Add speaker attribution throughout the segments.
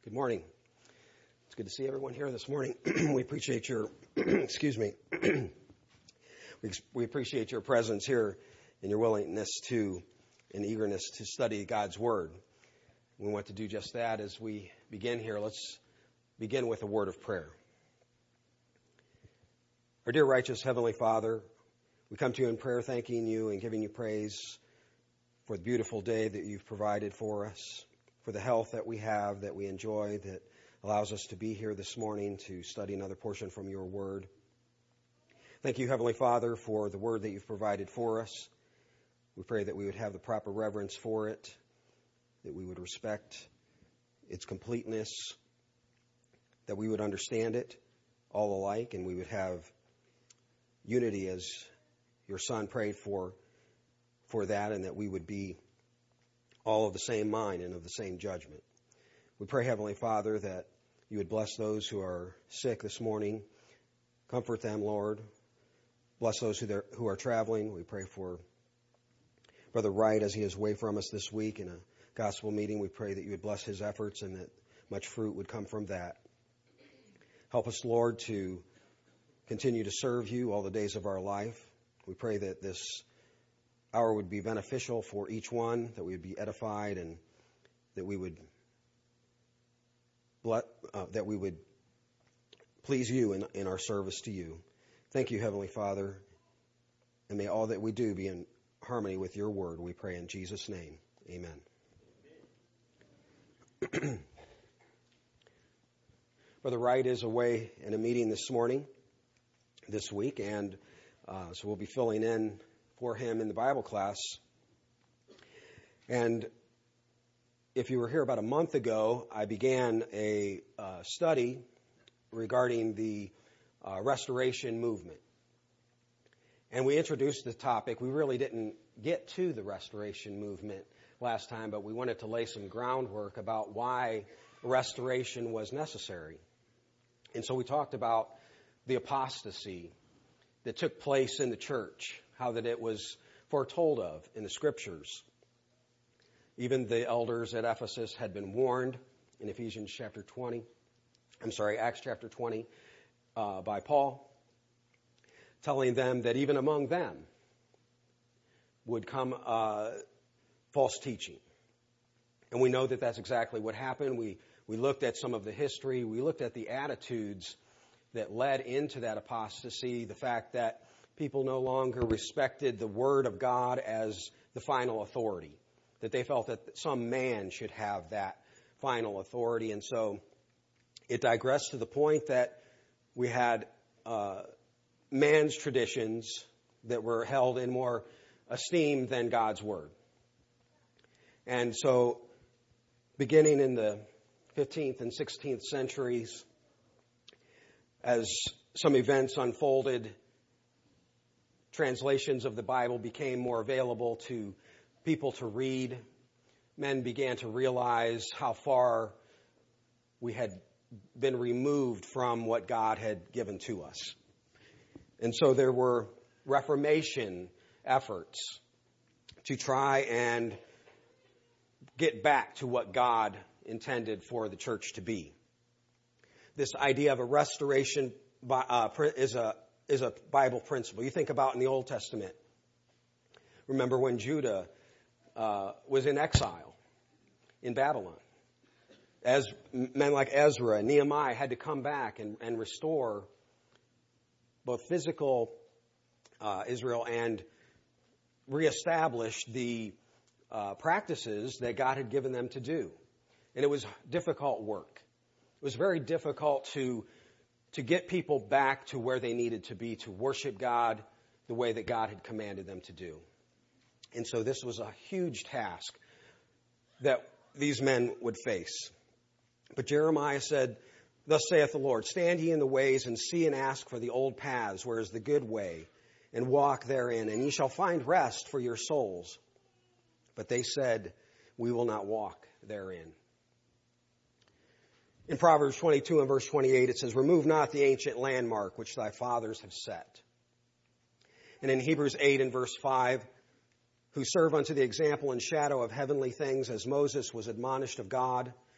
Speaker 1: Good morning. It's good to see everyone here this morning. We appreciate your, excuse me, we appreciate your presence here and your willingness to and eagerness to study God's Word. We want to do just that as we begin here. Let's begin with a word of prayer. Our dear righteous Heavenly Father, we come to you in prayer thanking you and giving you praise for the beautiful day that you've provided for us, for the health that we have, that we enjoy, that allows us to be here this morning to study another portion from your word. Thank you, Heavenly Father, for the word that you've provided for us. We pray that we would have the proper reverence for it, that we would respect its completeness, that we would understand it all alike, and we would have unity as your Son prayed for that, and that we would be all of the same mind and of the same judgment. We pray, Heavenly Father, that you would bless those who are sick this morning. Comfort them, Lord. Bless those who are traveling. We pray for Brother Wright as he is away from us this week in a gospel meeting. We pray that you would bless his efforts and that much fruit would come from that. Help us, Lord, to continue to serve you all the days of our life. We pray that this hour would be beneficial for each one, that we would be edified, and that we would please you in our service to you. Thank you, Heavenly Father, and may all that we do be in harmony with your word. We pray in Jesus' name. Amen. Brother Wright is away in a meeting this week, and so we'll be filling in for him in the Bible class. And if you were here about a month ago, I began a study regarding the restoration movement. And we introduced the topic. We really didn't get to the restoration movement last time, but we wanted to lay some groundwork about why restoration was necessary. And so we talked about the apostasy that took place in the church, how that it was foretold of in the Scriptures. Even the elders at Ephesus had been warned in Acts chapter 20, by Paul, telling them that even among them would come false teaching. And we know that that's exactly what happened. We looked at some of the history. We looked at the attitudes that led into that apostasy, the fact that people no longer respected the Word of God as the final authority, that they felt that some man should have that final authority. And so it digressed to the point that we had man's traditions that were held in more esteem than God's Word. And so beginning in the 15th and 16th centuries, as some events unfolded, translations of the Bible became more available to people to read. Men began to realize how far we had been removed from what God had given to us. And so there were Reformation efforts to try and get back to what God intended for the church to be. This idea of a restoration is a Bible principle. You think about in the Old Testament. Remember when Judah was in exile in Babylon. As men like Ezra and Nehemiah had to come back and restore both physical Israel and reestablish the practices that God had given them to do. And it was difficult work. It was very difficult to get people back to where they needed to be, to worship God the way that God had commanded them to do. And so this was a huge task that these men would face. But Jeremiah said, "Thus saith the Lord, stand ye in the ways and see and ask for the old paths, where is the good way, and walk therein, and ye shall find rest for your souls." But they said, "We will not walk therein." In Proverbs 22 and verse 28, it says, "Remove not the ancient landmark which thy fathers have set." And in Hebrews 8 and verse 5, "Who serve unto the example and shadow of heavenly things, as Moses was admonished of God,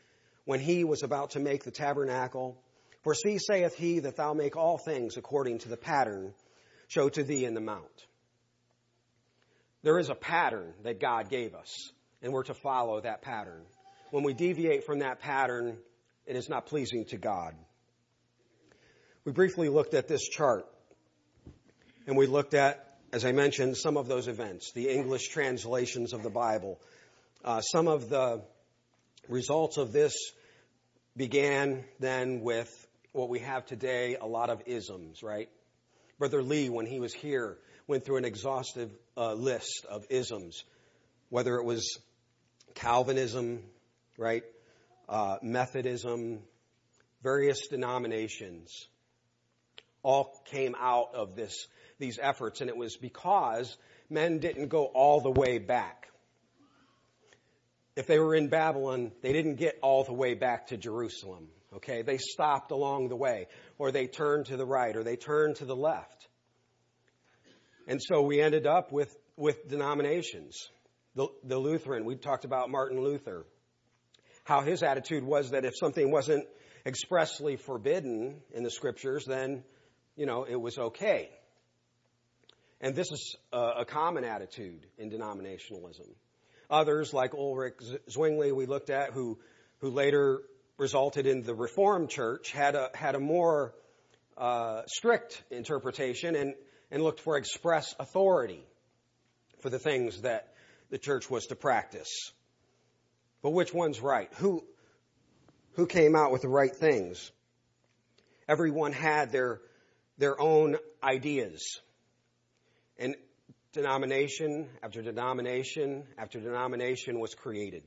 Speaker 1: when he was about to make the tabernacle. For see, saith he, that thou make all things according to the pattern showed to thee in the mount. There is a pattern that God gave us, and we're to follow that pattern. When we deviate from that pattern, it is not pleasing to God. We briefly looked at this chart, and we looked at, as I mentioned, some of those events, the English translations of the Bible. Some of the results of this began then with what we have today, a lot of isms, right? Brother Lee, when he was here, went through an exhaustive list of isms, whether it was Calvinism, right, Methodism, various denominations, all came out of these efforts, and it was because men didn't go all the way back. If they were in Babylon, they didn't get all the way back to Jerusalem. Okay, they stopped along the way, or they turned to the right, or they turned to the left. And so we ended up with denominations. The Lutheran, we talked about Martin Luther, how his attitude was that if something wasn't expressly forbidden in the scriptures, then, it was okay. And this is a common attitude in denominationalism. Others, like Ulrich Zwingli, we looked at, who later resulted in the Reformed Church, had a more strict interpretation and looked for express authority for the things that the church was to practice. But which one's right? Who came out with the right things? Everyone had their own ideas. And denomination after denomination after denomination was created.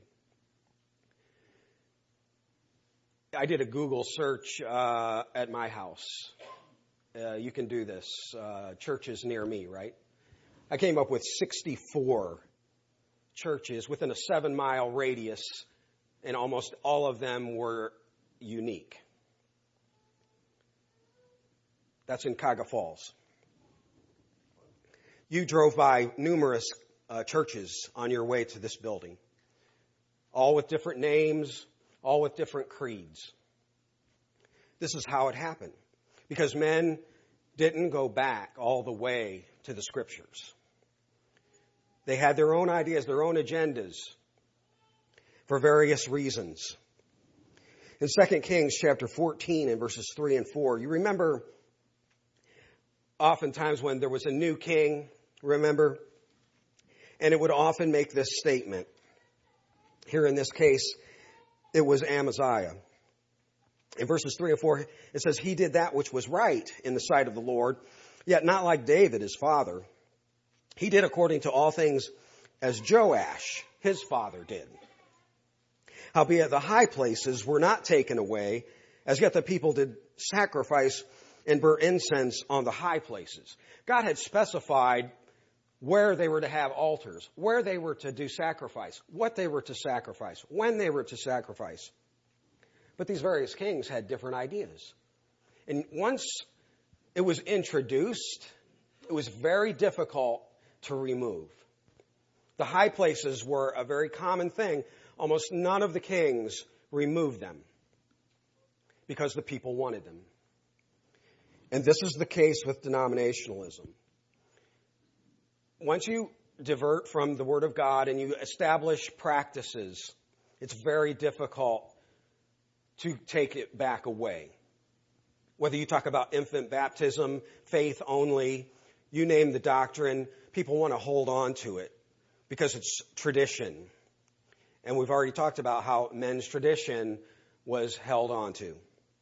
Speaker 1: I did a Google search at my house. You can do this. Churches near me, right? I came up with 64 churches within a 7-mile radius, and almost all of them were unique. That's in Cuyahoga Falls. You drove by numerous churches on your way to this building, all with different names, all with different creeds. This is how it happened, because men didn't go back all the way to the scriptures. They had their own ideas, their own agendas for various reasons. In 2 Kings chapter 14 and verses 3 and 4, you remember oftentimes when there was a new king, remember? And it would often make this statement. Here in this case, it was Amaziah. In verses 3 and 4, it says, he did that which was right in the sight of the Lord, yet not like David, his father. He did according to all things as Joash, his father, did. Howbeit the high places were not taken away, as yet the people did sacrifice and burn incense on the high places. God had specified where they were to have altars, where they were to do sacrifice, what they were to sacrifice, when they were to sacrifice. But these various kings had different ideas. And once it was introduced, it was very difficult to remove. The high places were a very common thing. Almost none of the kings removed them because the people wanted them. And this is the case with denominationalism. Once you divert from the Word of God and you establish practices, it's very difficult to take it back away. Whether you talk about infant baptism, faith only, you name the doctrine, people want to hold on to it because it's tradition. And we've already talked about how men's tradition was held on to.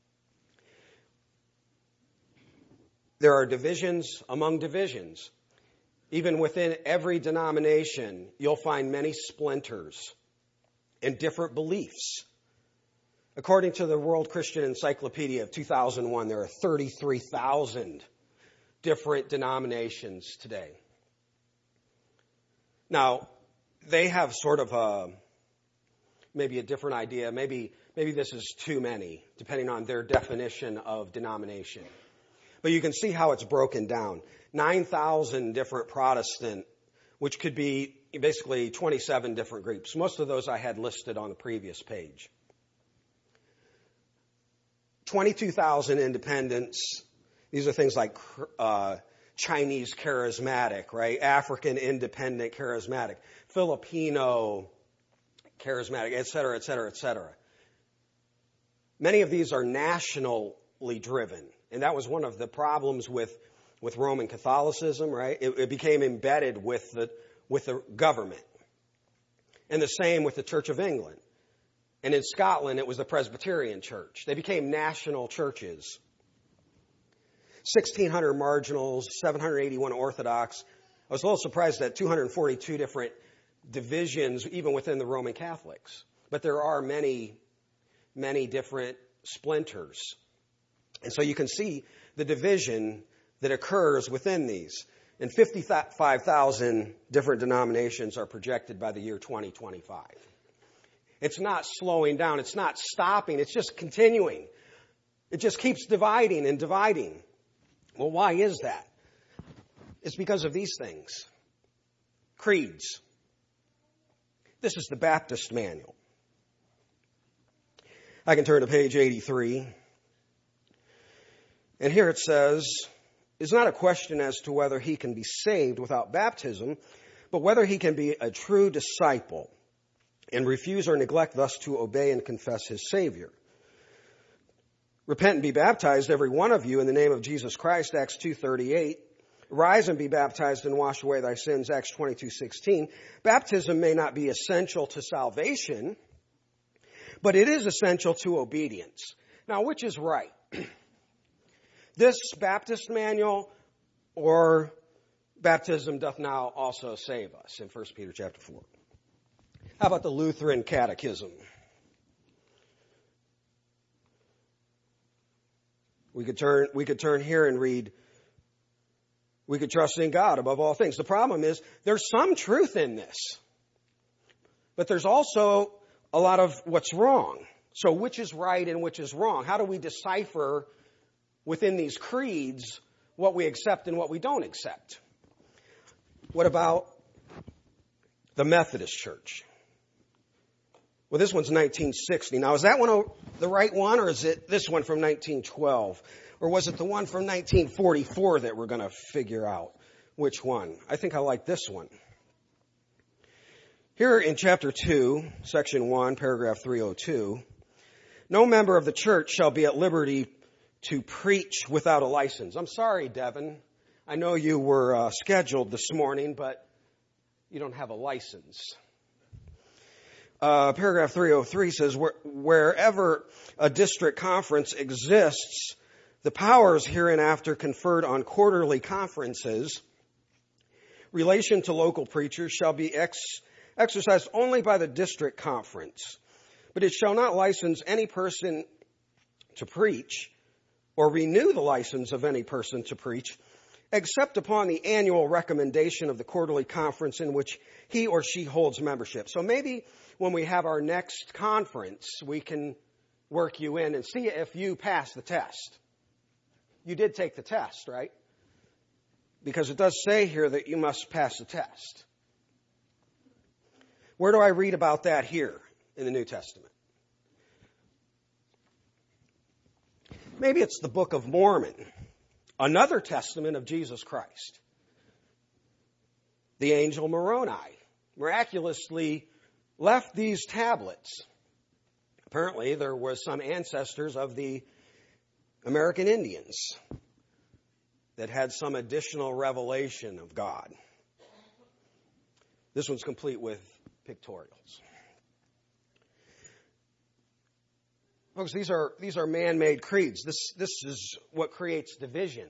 Speaker 1: There are divisions among divisions. Even within every denomination, you'll find many splinters and different beliefs. According to the World Christian Encyclopedia of 2001, there are 33,000 different denominations today. Now, they have sort of maybe a different idea. Maybe this is too many, depending on their definition of denomination. But you can see how it's broken down. 9,000 different Protestant, which could be basically 27 different groups. Most of those I had listed on the previous page. 22,000 independents. These are things like Chinese charismatic, right? African independent charismatic, Filipino charismatic, et cetera, et cetera, et cetera. Many of these are nationally driven. And that was one of the problems with Roman Catholicism, right? It became embedded with the government. And the same with the Church of England. And in Scotland, it was the Presbyterian Church. They became national churches. 1,600 marginals, 781 Orthodox. I was a little surprised at 242 different divisions, even within the Roman Catholics. But there are many, many different splinters. And so you can see the division that occurs within these. And 55,000 different denominations are projected by the year 2025. It's not slowing down. It's not stopping. It's just continuing. It just keeps dividing and dividing. Well, why is that? It's because of these things. Creeds. This is the Baptist Manual. I can turn to page 83. And here it says, it's not a question as to whether he can be saved without baptism, but whether he can be a true disciple and refuse or neglect thus to obey and confess his Savior. Repent and be baptized, every one of you, in the name of Jesus Christ, Acts 2:38. Rise and be baptized and wash away thy sins, Acts 22:16. Baptism may not be essential to salvation, but it is essential to obedience. Now, which is right? This Baptist Manual or baptism doth now also save us in 1 Peter chapter 4. How about the Lutheran Catechism? We could turn here and read, we could trust in God above all things. The problem is there's some truth in this, but there's also a lot of what's wrong. So which is right and which is wrong? How do we decipher within these creeds what we accept and what we don't accept? What about the Methodist Church? Well, this one's 1960. Now, is that one the right one, or is it this one from 1912? Or was it the one from 1944 that we're going to figure out which one? I think I like this one. Here in chapter 2, section 1, paragraph 302, no member of the church shall be at liberty to preach without a license. I'm sorry, Devin. I know you were scheduled this morning, but you don't have a license. Paragraph 303 says, wherever a district conference exists, the powers hereinafter conferred on quarterly conferences, relation to local preachers shall be exercised only by the district conference. But it shall not license any person to preach or renew the license of any person to preach, except upon the annual recommendation of the quarterly conference in which he or she holds membership. So maybe when we have our next conference, we can work you in and see if you pass the test. You did take the test, right? Because it does say here that you must pass the test. Where do I read about that here in the New Testament? Maybe it's the Book of Mormon, another testament of Jesus Christ. The angel Moroni miraculously left these tablets. Apparently, there was some ancestors of the American Indians that had some additional revelation of God. This one's complete with pictorials. Folks, these are man-made creeds. This is what creates division.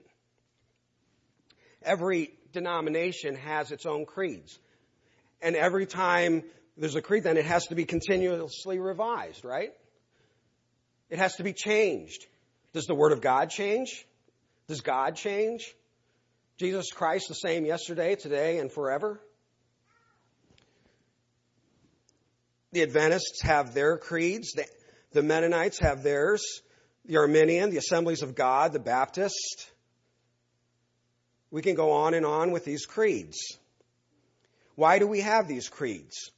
Speaker 1: Every denomination has its own creeds. And every time there's a creed, then it has to be continuously revised, right? It has to be changed. Does the Word of God change? Does God change? Jesus Christ the same yesterday, today, and forever? The Adventists have their creeds. The Mennonites have theirs. The Arminian, the Assemblies of God, the Baptist. We can go on and on with these creeds. Why do we have these creeds?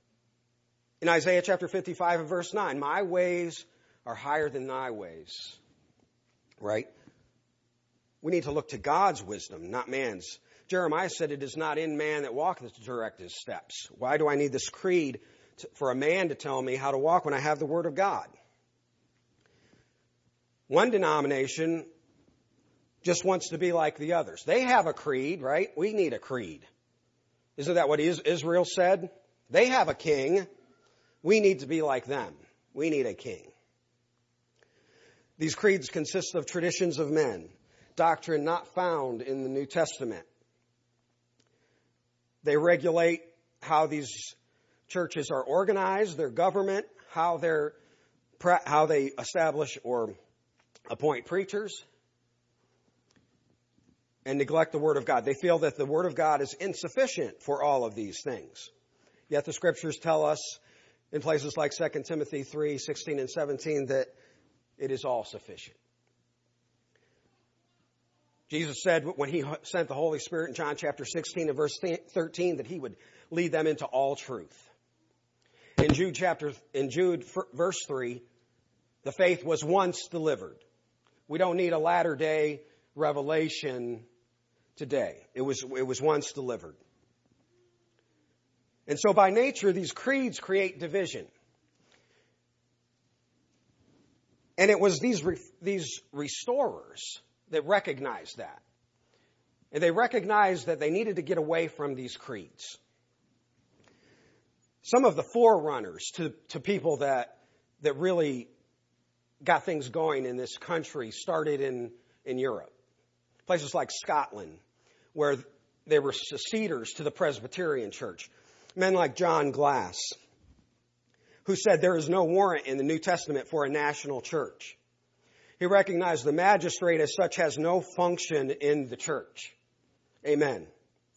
Speaker 1: In Isaiah chapter 55 and verse 9, my ways are higher than thy ways, right? We need to look to God's wisdom, not man's. Jeremiah said, "It is not in man that walketh to direct his steps." Why do I need this creed for a man to tell me how to walk when I have the Word of God? One denomination just wants to be like the others. They have a creed, right? We need a creed. Isn't that what Israel said? They have a king. We need to be like them. We need a king. These creeds consist of traditions of men, doctrine not found in the New Testament. They regulate how these churches are organized, their government, how they establish or appoint preachers, and neglect the Word of God. They feel that the Word of God is insufficient for all of these things. Yet the Scriptures tell us in places like 2 Timothy 3:16 and 17 that it is all sufficient. Jesus said when He sent the Holy Spirit in John chapter 16 and verse 13 that He would lead them into all truth. In Jude verse 3, the faith was once delivered. We don't need a latter day revelation today. It was once delivered. And so by nature, these creeds create division. And it was these restorers that recognized that. And they recognized that they needed to get away from these creeds. Some of the forerunners to people that really got things going in this country started in Europe. Places like Scotland, where they were seceders to the Presbyterian Church. Men like John Glass, who said there is no warrant in the New Testament for a national church. He recognized the magistrate as such has no function in the church. Amen.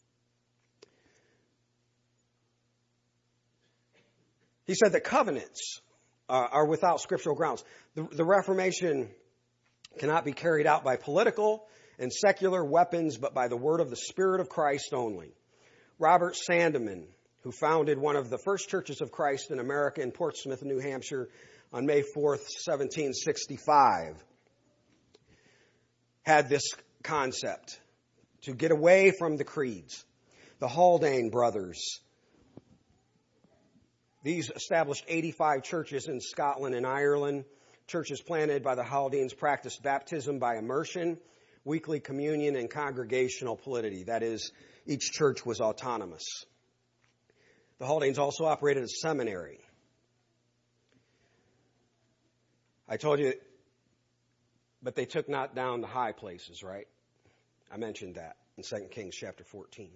Speaker 1: He said that covenants are without scriptural grounds. The Reformation cannot be carried out by political and secular weapons, but by the word of the Spirit of Christ only. Robert Sandeman, who founded one of the first churches of Christ in America in Portsmouth, New Hampshire, on May 4th, 1765, had this concept to get away from the creeds. The Haldane brothers, these established 85 churches in Scotland and Ireland. Churches planted by the Haldanes practiced baptism by immersion, weekly communion, and congregational polity. That is, each church was autonomous. The Haldanes also operated a seminary. I told you, but they took not down the high places, right? I mentioned that in 2 Kings chapter 14.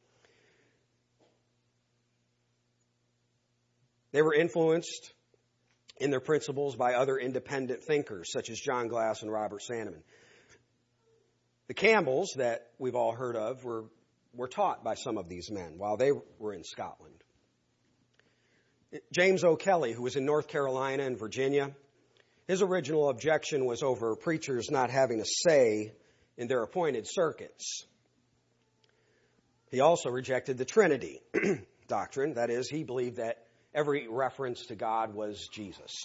Speaker 1: They were influenced in their principles by other independent thinkers, such as John Glass and Robert Sandeman. The Campbells, that we've all heard of, were taught by some of these men while they were in Scotland. James O'Kelly, who was in North Carolina and Virginia, his original objection was over preachers not having a say in their appointed circuits. He also rejected the Trinity doctrine. That is, he believed that every reference to God was Jesus.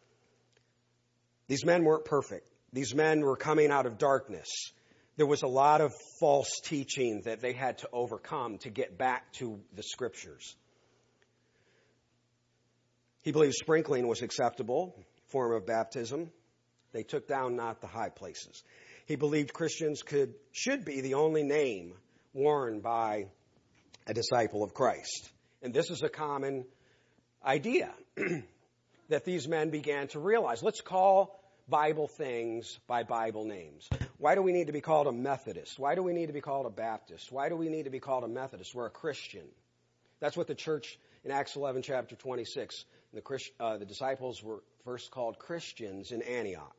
Speaker 1: These men weren't perfect. These men were coming out of darkness. There was a lot of false teaching that they had to overcome to get back to the Scriptures. He believed sprinkling was acceptable form of baptism. They took down not the high places. He believed Christians should be the only name worn by a disciple of Christ. And this is a common idea that these men began to realize. Let's call Bible things by Bible names. Why do we need to be called a Methodist? Why do we need to be called a Baptist? Why do we need to be called a Methodist? We're a Christian. That's what the church in Acts 11, chapter 26, the disciples were first called Christians in Antioch.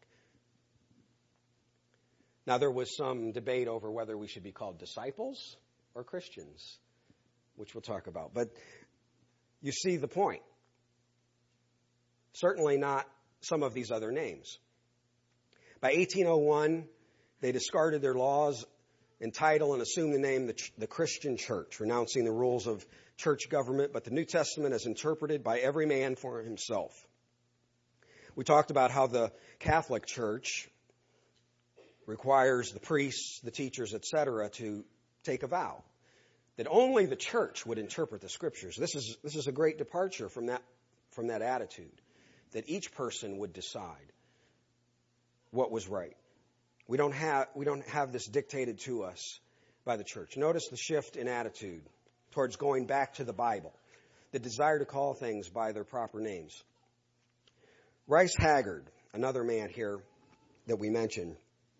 Speaker 1: Now, there was some debate over whether we should be called disciples or Christians, which we'll talk about. But you see the point. Certainly not some of these other names. By 1801, they discarded their laws and title and assumed the name the Christian Church, renouncing the rules of church government, but the New Testament is interpreted by every man for himself. We talked about how the Catholic Church requires the priests, the teachers, etc., to take a vow that only the church would interpret the Scriptures. This is a great departure from that attitude, that each person would decide what was right. We don't have this dictated to us by the church. Notice the shift in attitude towards going back to the Bible, the desire to call things by their proper names. Rice Haggard, another man here that we mentioned.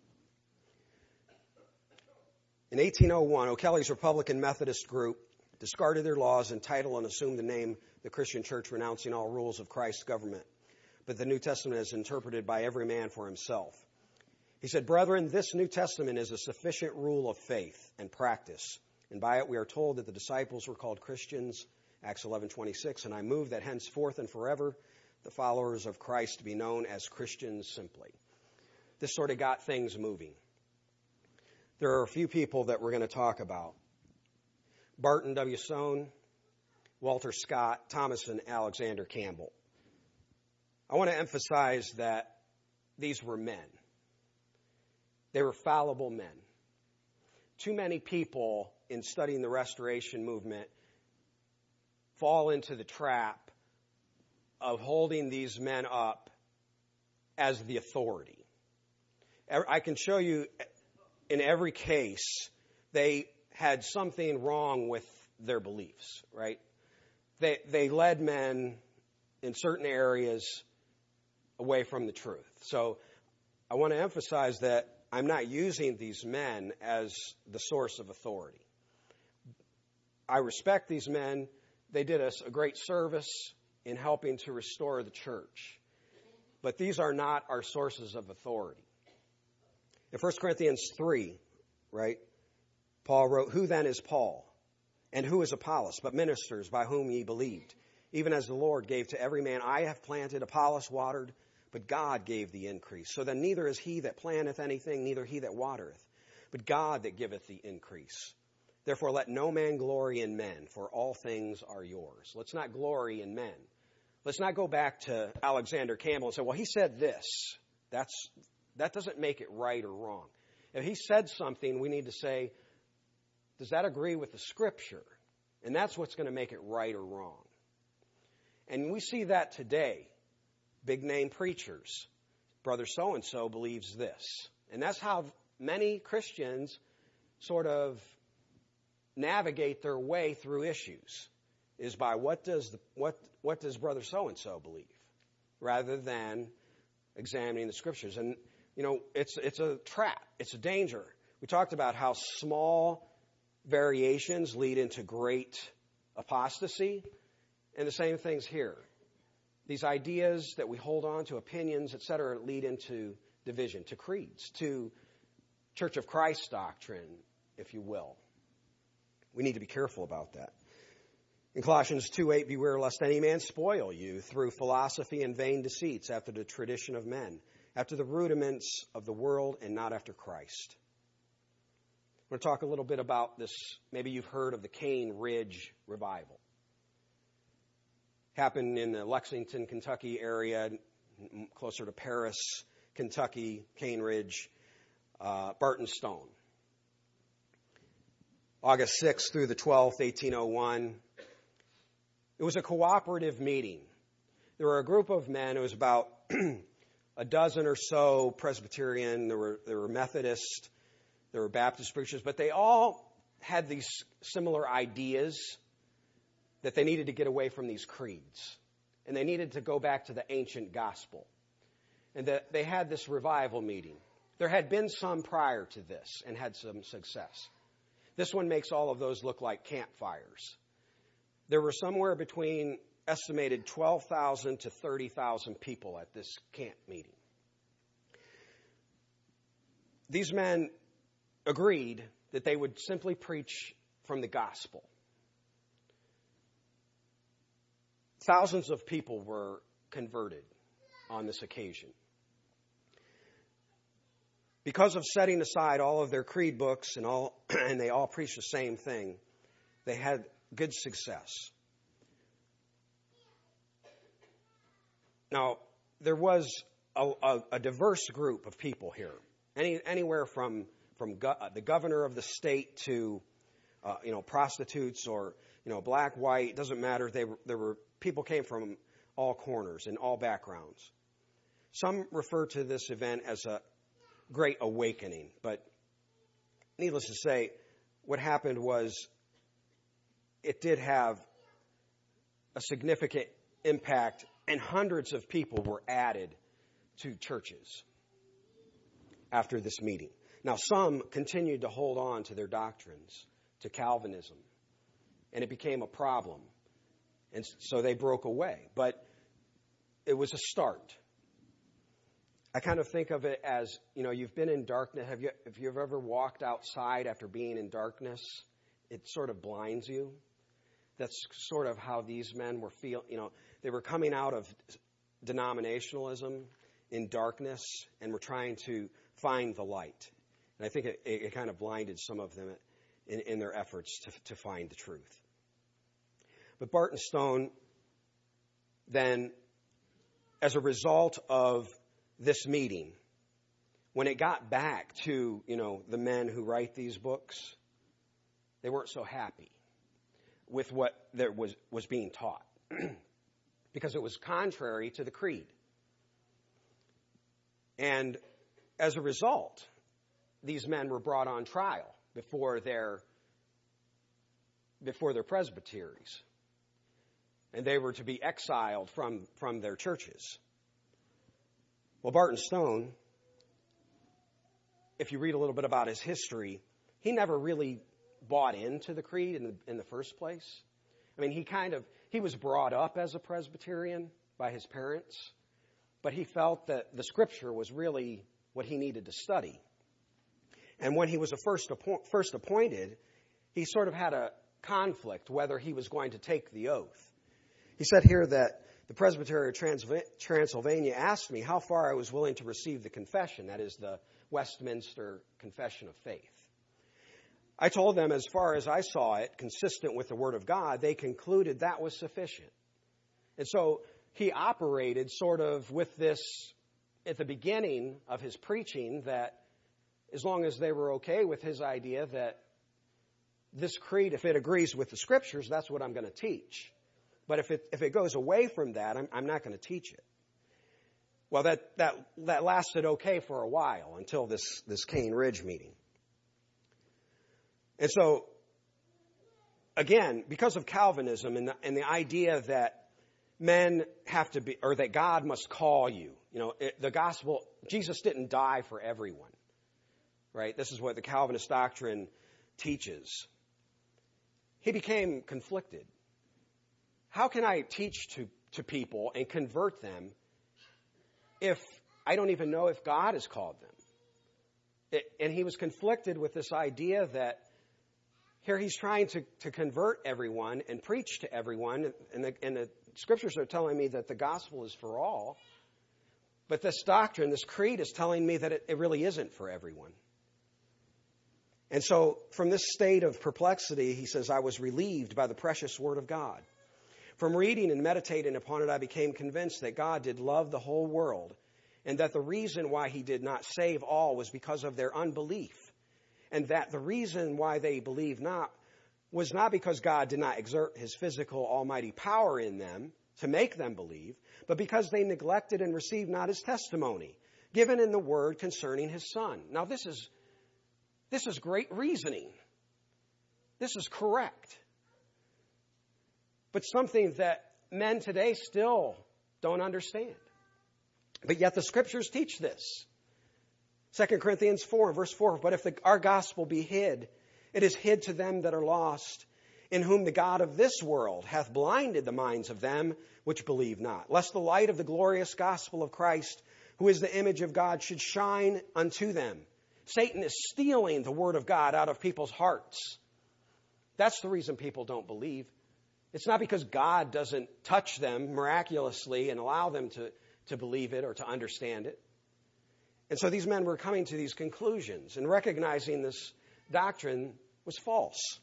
Speaker 1: In 1801, O'Kelly's Republican Methodist group discarded their laws and title and assumed the name the Christian Church, renouncing all rules of Christ's government. But the New Testament is interpreted by every man for himself. He said, "Brethren, this New Testament is a sufficient rule of faith and practice, and by it we are told that the disciples were called Christians, Acts 11:26, and I move that henceforth and forever the followers of Christ be known as Christians simply." This sort of got things moving. There are a few people that we're going to talk about. Barton W. Stone, Walter Scott, Thomas and Alexander Campbell. I want to emphasize that these were men. They were fallible men. Too many people in studying the Restoration movement fall into the trap of holding these men up as the authority. I can show you in every case they had something wrong with their beliefs, right? They led men in certain areas away from the truth. So I want to emphasize that I'm not using these men as the source of authority. I respect these men. They did us a great service in helping to restore the church. But these are not our sources of authority. In 1 Corinthians 3, right, Paul wrote, "Who then is Paul? And who is Apollos, but ministers by whom ye believed? Even as the Lord gave to every man, I have planted, Apollos watered, but God gave the increase. So then neither is he that planteth anything, neither he that watereth, but God that giveth the increase. Therefore let no man glory in men, for all things are yours." Let's not glory in men. Let's not go back to Alexander Campbell and say, well, he said this. That doesn't make it right or wrong. If he said something, we need to say, does that agree with the Scripture? And that's what's going to make it right or wrong. And we see that today. Big name preachers. Brother so-and-so believes this. And that's how many Christians sort of navigate their way through issues, is by what does brother so-and-so believe, rather than examining the Scriptures. And, you know, it's a trap. It's a danger. We talked about how small variations lead into great apostasy, and the same thing's here. These ideas that we hold on to, opinions, etc., lead into division, to creeds, to Church of Christ doctrine, if you will. We need to be careful about that. In Colossians 2:8, "Beware lest any man spoil you through philosophy and vain deceits, after the tradition of men, after the rudiments of the world, and not after Christ." I'm going to talk a little bit about this. Maybe you've heard of the Cane Ridge Revival. Happened in the Lexington, Kentucky area, closer to Paris, Kentucky, Cane Ridge, Barton Stone. August 6th through the 12th, 1801. It was a cooperative meeting. There were a group of men. It was about a dozen or so Presbyterian. There were Methodist. There were Baptist preachers. But they all had these similar ideas that they needed to get away from these creeds. And they needed to go back to the ancient gospel. And that they had this revival meeting. There had been some prior to this and had some success. This one makes all of those look like campfires. There were somewhere between estimated 12,000 to 30,000 people at this camp meeting. These men agreed that they would simply preach from the gospel. Thousands of people were converted on this occasion. Because of setting aside all of their creed books and they all preached the same thing, they had good success. Now, there was a diverse group of people here. Anywhere from the governor of the state to prostitutes or black, white, doesn't matter. There were people came from all corners and all backgrounds. Some refer to this event as a great awakening, but needless to say, what happened was it did have a significant impact, and hundreds of people were added to churches after this meeting. Now, some continued to hold on to their doctrines, to Calvinism, and it became a problem. And so they broke away. But it was a start. I kind of think of it as, you've been in darkness. If you've ever walked outside after being in darkness, it sort of blinds you. That's sort of how these men were feeling. They were coming out of denominationalism in darkness and were trying to find the light. And I think it kind of blinded some of them in their efforts to find the truth. But Barton Stone then, as a result of this meeting, when it got back to, the men who write these books, they weren't so happy with what there was being taught because it was contrary to the creed. And as a result, these men were brought on trial before their presbyteries. And they were to be exiled from their churches. Well, Barton Stone, if you read a little bit about his history, he never really bought into the creed in the first place. I mean, he was brought up as a Presbyterian by his parents, but he felt that the Scripture was really what he needed to study. And when he was first appointed, he sort of had a conflict whether he was going to take the oath. He said here that the Presbytery of Transylvania asked me how far I was willing to receive the confession, that is the Westminster Confession of Faith. I told them as far as I saw it, consistent with the Word of God, they concluded that was sufficient. And so he operated sort of with this at the beginning of his preaching, that as long as they were okay with his idea that this creed, if it agrees with the Scriptures, that's what I'm going to teach. But if it goes away from that, I'm not going to teach it. Well, that lasted okay for a while until this Cane Ridge meeting. And so, again, because of Calvinism and the idea that men have to be, or that God must call you, the gospel, Jesus didn't die for everyone, right? This is what the Calvinist doctrine teaches. He became conflicted. How can I teach to people and convert them if I don't even know if God has called them? And he was conflicted with this idea that here he's trying to convert everyone and preach to everyone, and the Scriptures are telling me that the gospel is for all. But this doctrine, this creed, is telling me that it really isn't for everyone. And so from this state of perplexity, he says, I was relieved by the precious Word of God. From reading and meditating upon it, I became convinced that God did love the whole world, and that the reason why he did not save all was because of their unbelief, and that the reason why they believed not was not because God did not exert his physical almighty power in them to make them believe, but because they neglected and received not his testimony, given in the word concerning his Son. Now this is great reasoning. This is correct. But something that men today still don't understand. But yet the Scriptures teach this. 2 Corinthians 4, verse 4, but if our gospel be hid, it is hid to them that are lost, in whom the God of this world hath blinded the minds of them which believe not, lest the light of the glorious gospel of Christ, who is the image of God, should shine unto them. Satan is stealing the Word of God out of people's hearts. That's the reason people don't believe. It's not because God doesn't touch them miraculously and allow them to believe it or to understand it. And so these men were coming to these conclusions and recognizing this doctrine was false.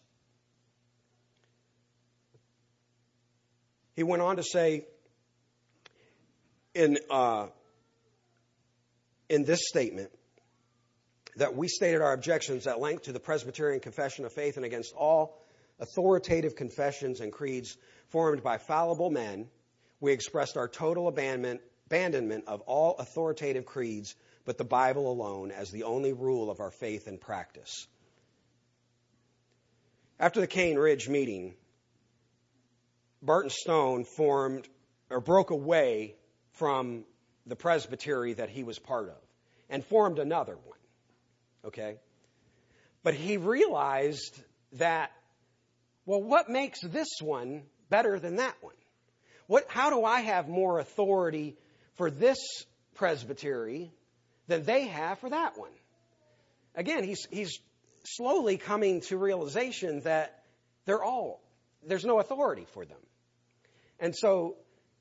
Speaker 1: He went on to say in this statement, that we stated our objections at length to the Presbyterian Confession of Faith and against all authoritative confessions and creeds formed by fallible men. We expressed our total abandonment of all authoritative creeds but the Bible alone as the only rule of our faith and practice. After the Cane Ridge meeting, Barton Stone broke away from the presbytery that he was part of and formed another one. Okay? But he realized that, well, what makes this one better than that one? How do I have more authority for this presbytery than they have for that one? Again, he's slowly coming to realization that there's no authority for them. And so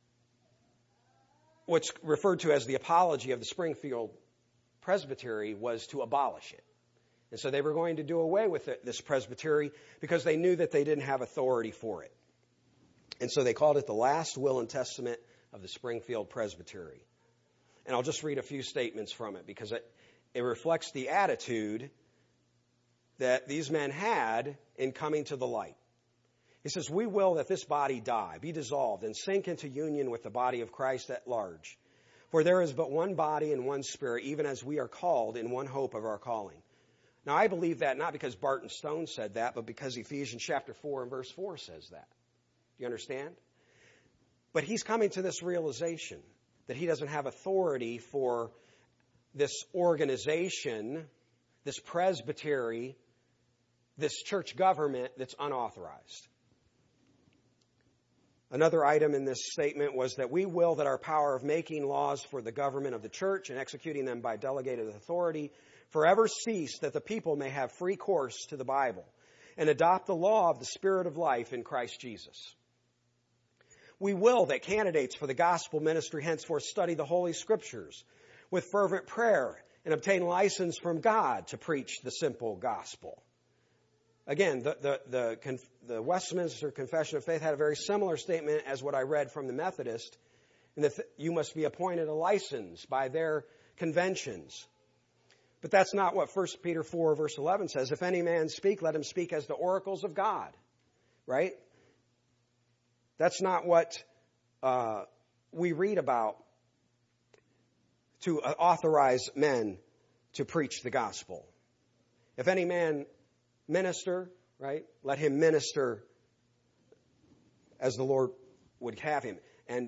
Speaker 1: what's referred to as the apology of the Springfield Presbytery was to abolish it. And so they were going to do away with this presbytery because they knew that they didn't have authority for it. And so they called it the last will and testament of the Springfield Presbytery. And I'll just read a few statements from it because it reflects the attitude that these men had in coming to the light. He says, "We will that this body die, be dissolved, and sink into union with the body of Christ at large. For there is but one body and one spirit, even as we are called in one hope of our calling." Now, I believe that not because Barton Stone said that, but because Ephesians chapter 4 and verse 4 says that. Do you understand? But he's coming to this realization that he doesn't have authority for this organization, this presbytery, this church government that's unauthorized. Another item in this statement was that we will that our power of making laws for the government of the church and executing them by delegated authority forever cease, that the people may have free course to the Bible and adopt the law of the Spirit of life in Christ Jesus. We will that candidates for the gospel ministry henceforth study the Holy Scriptures with fervent prayer and obtain license from God to preach the simple gospel. Again, the Westminster Confession of Faith had a very similar statement as what I read from the Methodist, and that you must be appointed a license by their conventions. But that's not what 1 Peter 4 verse 11 says. If any man speak, let him speak as the oracles of God. Right? That's not what we read about to authorize men to preach the gospel. If any man minister, right, let him minister as the Lord would have him. And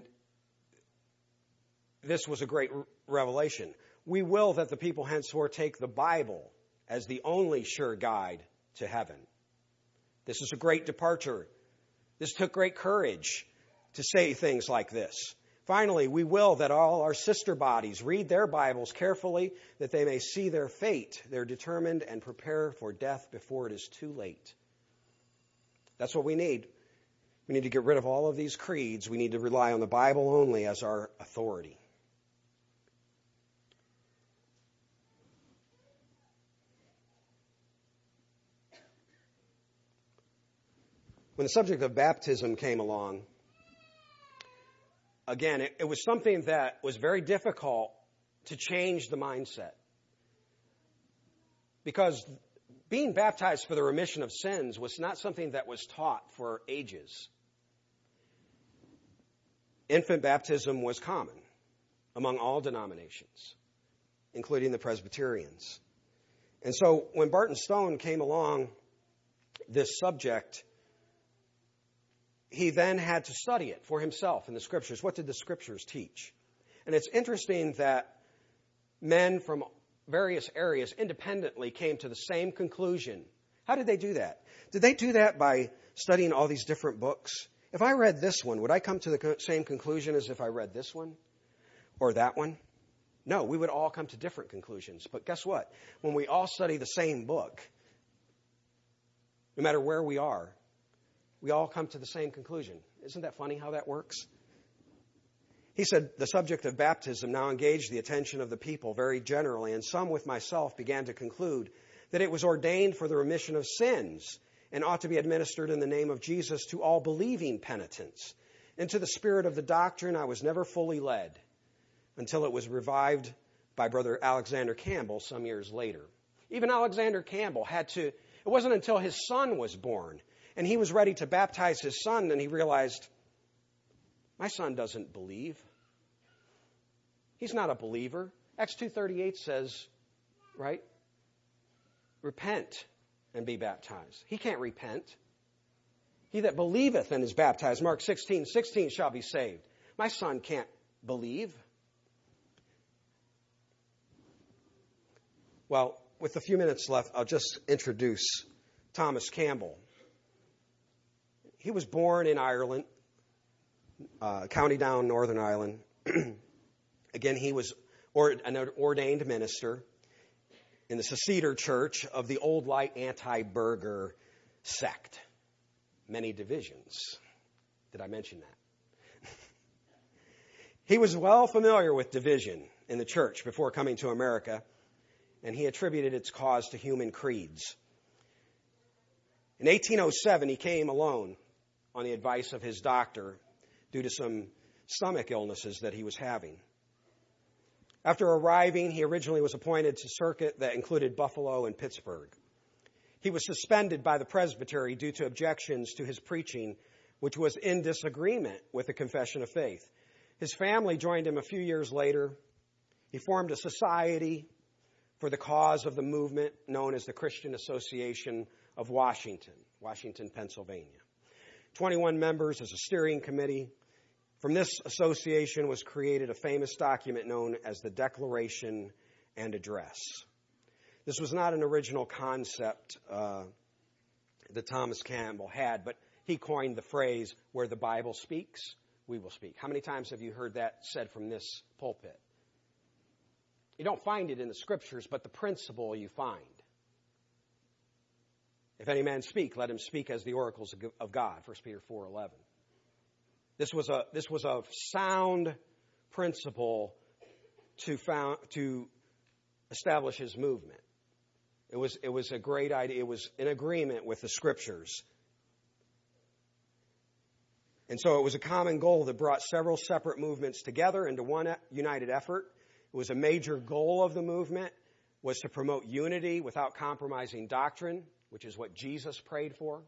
Speaker 1: this was a great revelation. We will that the people henceforth take the Bible as the only sure guide to heaven. This is a great departure. This took great courage to say things like this. Finally, we will that all our sister bodies read their Bibles carefully, that they may see their fate. They're determined and prepare for death before it is too late. That's what we need. We need to get rid of all of these creeds. We need to rely on the Bible only as our authority. When the subject of baptism came along, again, it was something that was very difficult to change the mindset. Because being baptized for the remission of sins was not something that was taught for ages. Infant baptism was common among all denominations, including the Presbyterians. And so when Barton Stone came along this subject, he then had to study it for himself in the Scriptures. What did the Scriptures teach? And it's interesting that men from various areas independently came to the same conclusion. How did they do that? Did they do that by studying all these different books? If I read this one, would I come to the same conclusion as if I read this one or that one? No, we would all come to different conclusions. But guess what? When we all study the same book, no matter where we are, we all come to the same conclusion. Isn't that funny how that works? He said, the subject of baptism now engaged the attention of the people very generally, and some with myself began to conclude that it was ordained for the remission of sins and ought to be administered in the name of Jesus to all believing penitents. Into the spirit of the doctrine I was never fully led until it was revived by Brother Alexander Campbell some years later. Even Alexander Campbell it wasn't until his son was born and he was ready to baptize his son and he realized, my son doesn't believe. He's not a believer. Acts 2:38 says, right? Repent and be baptized. He can't repent. He that believeth and is baptized, Mark 16:16, shall be saved. My son can't believe. Well, with a few minutes left, I'll just introduce Thomas Campbell. He was born in Ireland, County Down, Northern Ireland. Again, he was an ordained minister in the Seceder Church of the Old Light Anti-Burger sect. Many divisions. Did I mention that? He was well familiar with division in the church before coming to America, and he attributed its cause to human creeds. In 1807, he came alone on the advice of his doctor due to some stomach illnesses that he was having. After arriving, he originally was appointed to circuit that included Buffalo and Pittsburgh. He was suspended by the presbytery due to objections to his preaching, which was in disagreement with the Confession of Faith. His family joined him a few years later. He formed a society for the cause of the movement known as the Christian Association of Washington, Pennsylvania. 21 members as a steering committee. From this association was created a famous document known as the Declaration and Address. This was not an original concept that Thomas Campbell had, but he coined the phrase, where the Bible speaks, we will speak. How many times have you heard that said from this pulpit? You don't find it in the scriptures, but the principle you find. If any man speak, let him speak as the oracles of God, 1 Peter 4:11. This was a sound principle to establish his movement. It was a great idea. It was in agreement with the scriptures. And so it was a common goal that brought several separate movements together into one united effort. It was a major goal of the movement was to promote unity without compromising doctrine, which is what Jesus prayed for.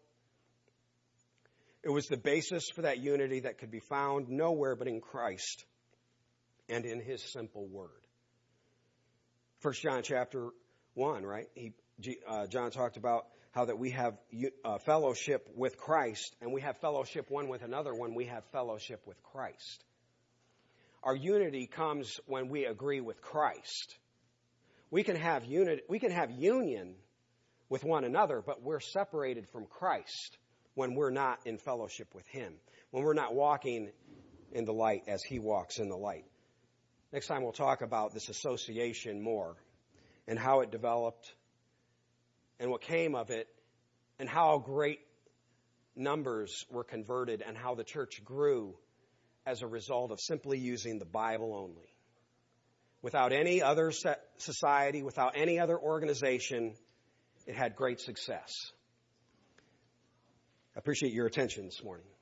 Speaker 1: It was the basis for that unity that could be found nowhere but in Christ and in his simple word. 1 John chapter 1, right? John talked about how that we have fellowship with Christ, and we have fellowship one with another when we have fellowship with Christ. Our unity comes when we agree with Christ. We can have union with one another, but we're separated from Christ when we're not in fellowship with him, when we're not walking in the light as he walks in the light. Next time we'll talk about this association more and how it developed and what came of it and how great numbers were converted and how the church grew as a result of simply using the Bible only. Without any other society, without any other organization, it had great success. I appreciate your attention this morning.